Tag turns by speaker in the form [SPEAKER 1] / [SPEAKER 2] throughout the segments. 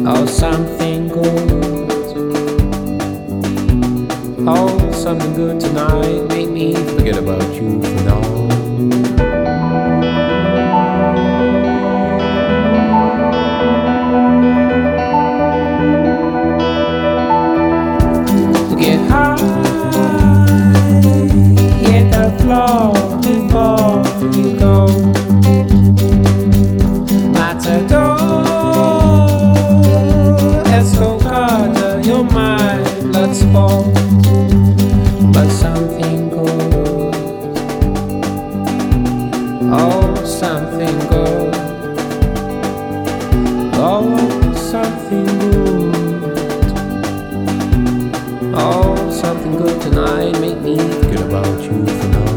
[SPEAKER 1] Oh, something good. Oh, something good tonight. Make me forget about you for now. Get high, hit the floor before you go. Matador, Escocada, you're my blood sport. But something good, oh, something good, oh, something good. Oh, something good tonight. Make me forget about you for now.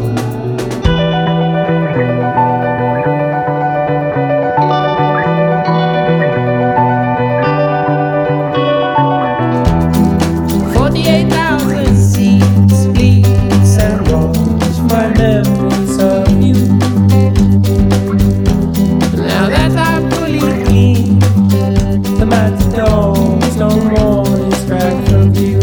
[SPEAKER 1] 48,000 seeds, bleeds and rolls for memories of you. Now that I'm fully clean, the matadors no more distract from you.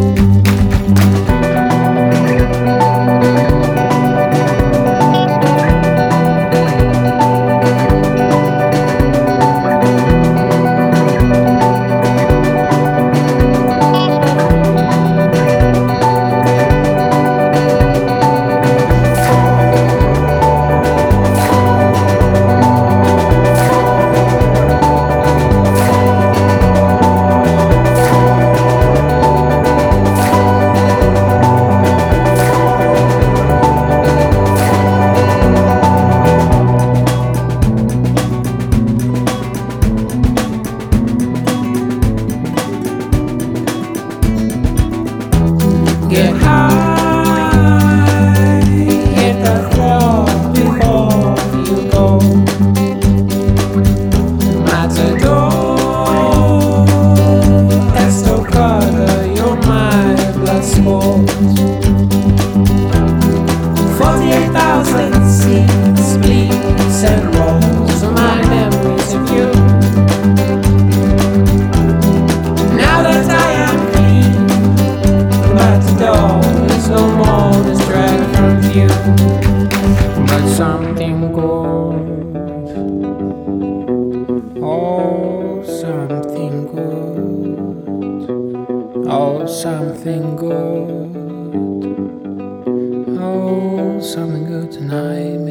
[SPEAKER 1] Get high, hit the floor before you go. Matador, Estocada, you're my blood sport. 48,000 seeds, bleeds and rolls are my memories of you. Now that I am clean, Matador is no more distract from you. But something good, oh, something good, oh, something good, oh, something good tonight.